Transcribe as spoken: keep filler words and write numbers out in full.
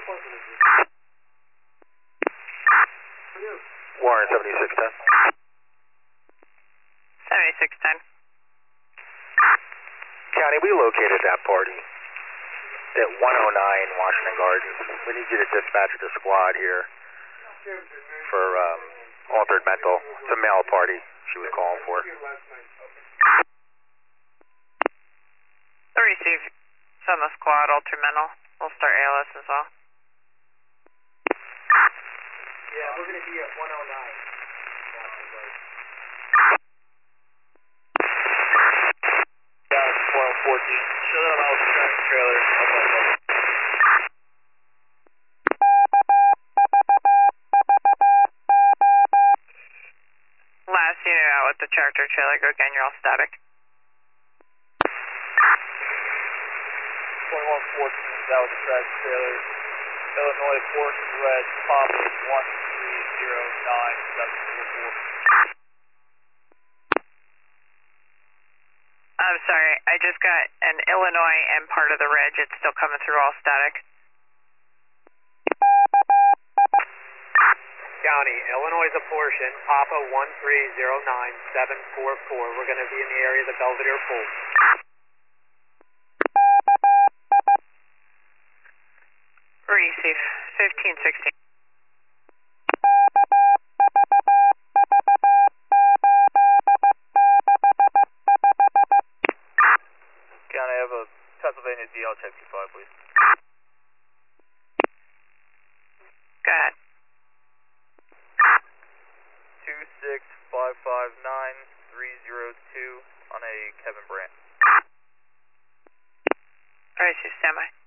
Warren seventy-six ten. seventy-six ten. County, we located that party at one oh nine Washington Gardens. We need you to dispatch the squad here for um, altered mental. It's a male party she was calling for. The receive. Send the squad, altered mental. We'll start A L S as well. Yeah, we're going to be at one oh nine. Yeah, it's four fourteen. Show them out the tractor trailer. Last unit out with the tractor trailer. Go again, you're all static. twenty-one fourteen, that was the tractor trailer. Illinois Fork Red, Papa one three zero nine seven four four. I'm sorry, I just got an Illinois and part of the reg. It's still coming through all static. County, Illinois is a portion, Papa one three zero nine seven four four. We're going to be in the area of the Belvedere Pool. Receive. fifteen sixteen. County, I have a Pennsylvania D L check P five, please. Go ahead. two six five five nine three zero two on a Kevin Brandt. Receive, standby.